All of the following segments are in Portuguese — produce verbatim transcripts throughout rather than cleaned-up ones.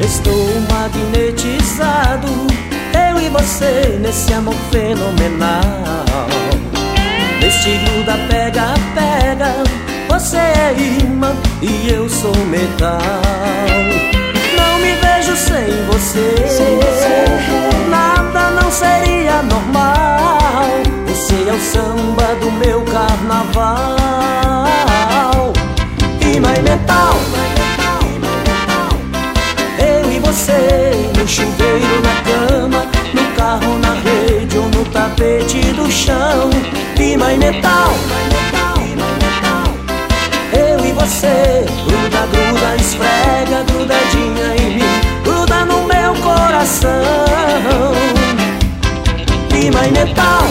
Estou magnetizado, eu e você nesse amor fenomenal. Neste gruda, pega, pega, você é imã e eu sou metal. Não me vejo sem você, sem você. Nada não seria normal. Você é o samba do meu carnaval. Imã e metal, eu e você no chuveiro, na cama, no carro, na rede ou no tapete do chão. Imã e metal, eu e você, gruda, gruda, esfrega, grudadinha em mim, gruda no meu coração. Imã e metal,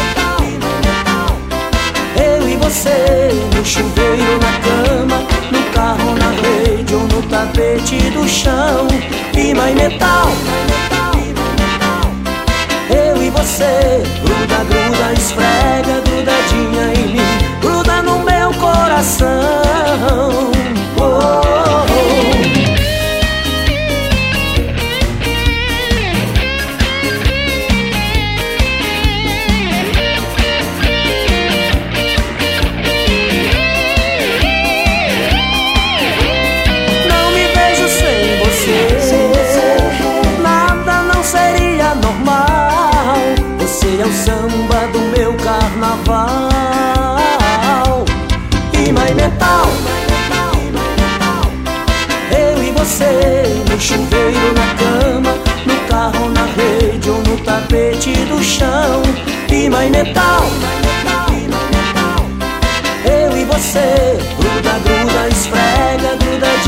eu e você no chuveiro, na cama, no carro, na rede ou no tapete do chão. Imã e metal, eu e você, gruda, gruda, esfrega, grudadinha em mim, gruda no meu coração. Oh, oh, oh. Não me vejo sem você, sem você. Nada não seria normal. Você é o samba do meu carnaval. Imã e metal, eu e você no chuveiro, na cama, no carro, na rede ou no tapete do chão. Imã e metal, eu e você, gruda, gruda, esfrega, grudadinha